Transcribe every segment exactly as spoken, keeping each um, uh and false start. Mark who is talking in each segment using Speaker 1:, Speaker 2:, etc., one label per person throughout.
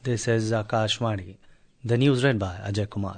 Speaker 1: This is Akashvani. The news read by Ajay Kumar.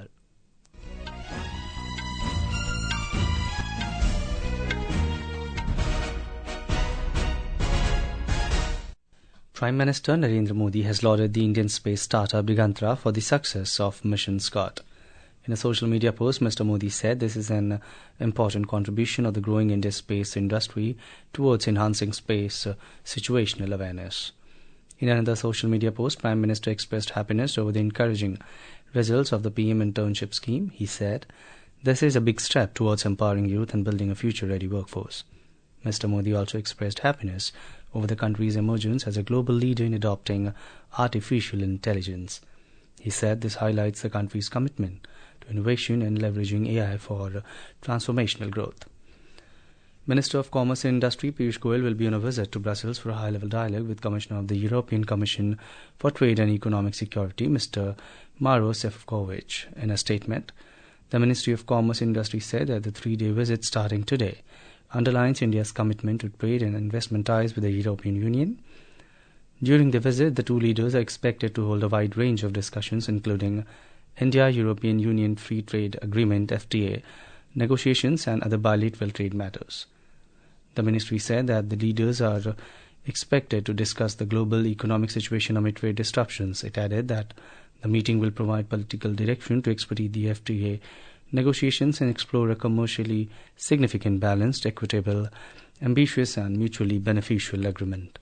Speaker 1: Prime Minister Narendra Modi has lauded the Indian space startup Digantra for the success of Mission Scott. In a social media post, Mister Modi said this is an important contribution of the growing Indian space industry towards enhancing space uh, situational awareness. In another social media post, Prime Minister expressed happiness over the encouraging results of the P M internship scheme. He said, "This is a big step towards empowering youth and building a future-ready workforce." Mister Modi also expressed happiness over the country's emergence as a global leader in adopting artificial intelligence. He said this highlights the country's commitment to innovation and leveraging A I for transformational growth. Minister of Commerce and Industry Piyush Goyal will be on a visit to Brussels for a high-level dialogue with Commissioner of the European Commission for Trade and Economic Security, Mister Maros Sefcovic. In a statement, the Ministry of Commerce and Industry said that the three-day visit starting today underlines India's commitment to trade and investment ties with the European Union. During the visit, the two leaders are expected to hold a wide range of discussions, including India-European Union Free Trade Agreement (F T A) negotiations and other bilateral trade matters. The ministry said that the leaders are expected to discuss the global economic situation amid trade disruptions. It added that the meeting will provide political direction to expedite the F T A negotiations and explore a commercially significant, balanced, equitable, ambitious and mutually beneficial agreement.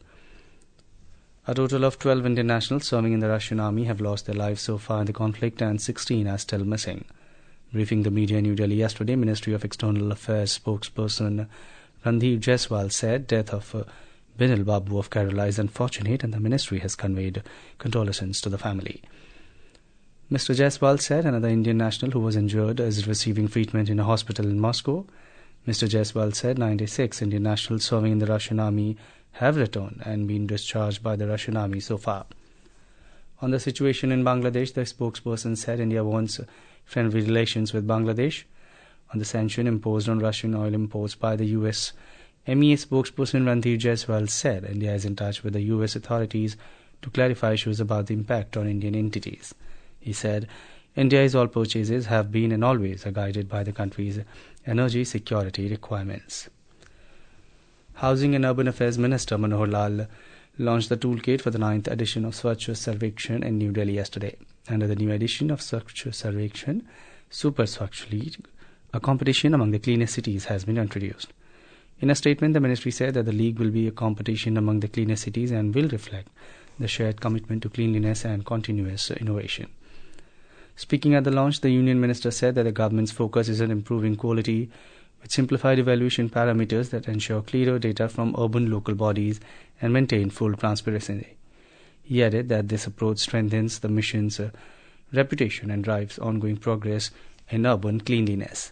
Speaker 1: A total of twelve Indian nationals serving in the Russian army have lost their lives so far in the conflict and sixteen are still missing. Briefing the media in New Delhi yesterday, Ministry of External Affairs spokesperson Randhir Jaiswal said death of uh, Binil Babu of Kerala is unfortunate and the ministry has conveyed condolences to the family. Mister Jaiswal said another Indian national who was injured is receiving treatment in a hospital in Moscow. Mister Jaiswal said ninety-six Indian nationals serving in the Russian army have returned and been discharged by the Russian army so far. On the situation in Bangladesh, the spokesperson said India wants friendly relations with Bangladesh. On the sanction imposed on Russian oil imports by the U S, M E A spokesperson Randhir Jaiswal said India is in touch with the U S authorities to clarify issues about the impact on Indian entities. He said, India's oil purchases have been and always are guided by the country's energy security requirements. Housing and Urban Affairs Minister Manohar Lal launched the toolkit for the ninth edition of Swachh Sarvekshan in New Delhi yesterday. Under the new edition of Swachh Sarvekshan, Super Swachh League, a competition among the cleanest cities has been introduced. In a statement, the ministry said that the league will be a competition among the cleanest cities and will reflect the shared commitment to cleanliness and continuous innovation. Speaking at the launch, the Union Minister said that the government's focus is on improving quality with simplified evaluation parameters that ensure clearer data from urban local bodies and maintain full transparency. He added that this approach strengthens the mission's uh, reputation and drives ongoing progress in urban cleanliness.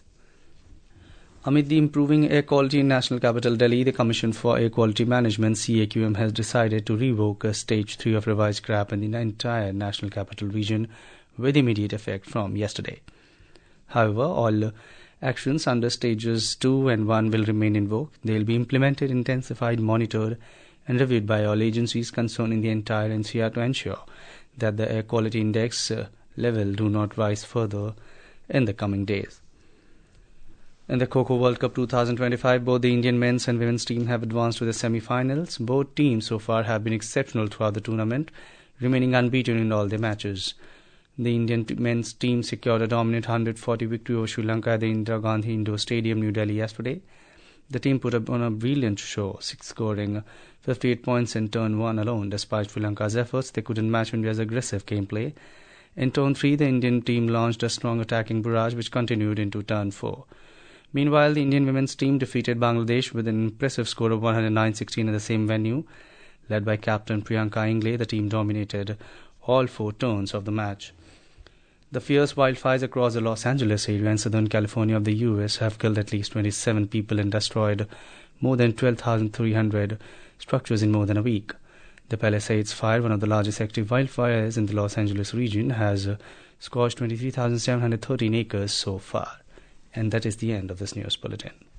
Speaker 1: Amid the improving air quality in National Capital Delhi, the Commission for Air Quality Management C A Q M has decided to revoke a Stage three of revised C R A P in the entire National Capital Region with immediate effect from yesterday. However, all actions under Stages two and one will remain in vogue. They will be implemented, intensified, monitored and reviewed by all agencies concerned in the entire N C R to ensure that the air quality index uh, level do not rise further in the coming days. In the Kho Kho World Cup twenty twenty-five, both the Indian men's and women's team have advanced to the semi-finals. Both teams so far have been exceptional throughout the tournament, remaining unbeaten in all their matches. The Indian men's team secured a dominant one hundred forty victory over Sri Lanka at the Indira Gandhi Indoor Stadium, New Delhi yesterday. The team put up on a brilliant show, scoring fifty-eight points in turn one alone. Despite Sri Lanka's efforts, they couldn't match India's aggressive gameplay. In turn three, the Indian team launched a strong attacking barrage which continued into turn four. Meanwhile, the Indian women's team defeated Bangladesh with an impressive score of one hundred nine sixteen at the same venue. Led by captain Priyanka Ingle, the team dominated all four turns of the match. The fierce wildfires across the Los Angeles area and Southern California of the U S have killed at least twenty-seven people and destroyed more than twelve thousand three hundred structures in more than a week. The Palisades Fire, one of the largest active wildfires in the Los Angeles region, has scorched twenty-three thousand seven hundred thirteen acres so far. And that is the end of this news bulletin.